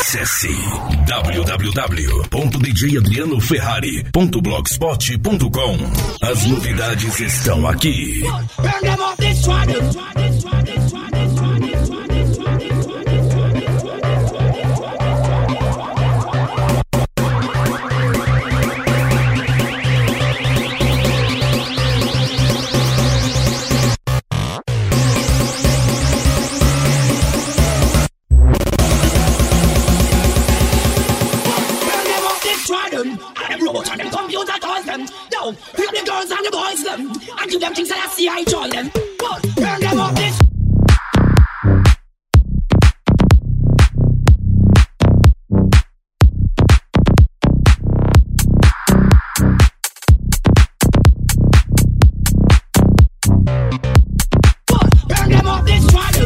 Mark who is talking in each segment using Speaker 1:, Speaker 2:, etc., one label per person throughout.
Speaker 1: Acesse www.djadrianoferrari.blogspot.com. As novidades estão aqui.
Speaker 2: Pick up the girls and the boys them, and give them things that I see I join them. But burn them up this. Burn them up this throttle.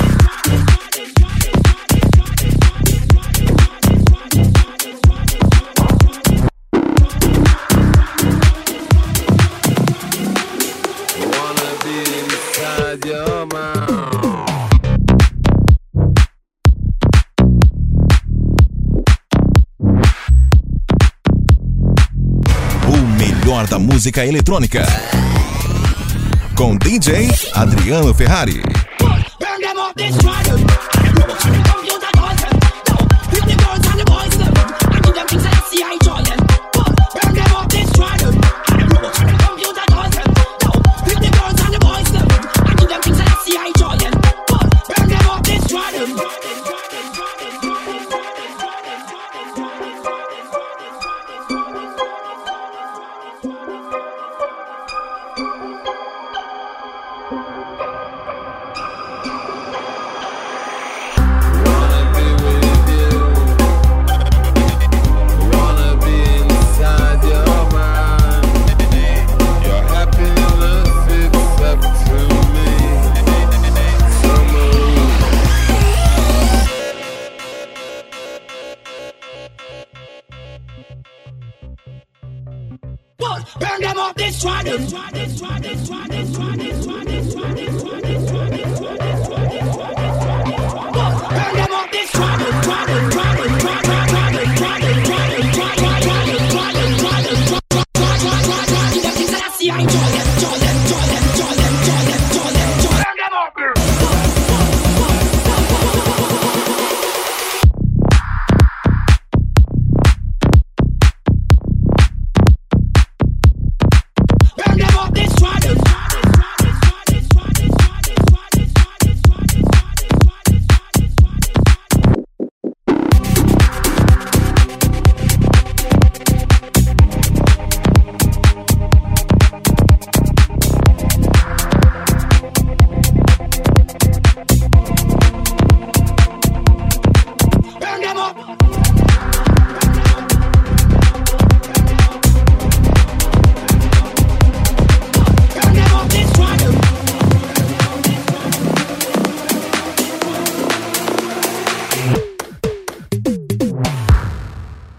Speaker 3: Da música eletrônica com DJ Adriano Ferrari. Burn them up this trident.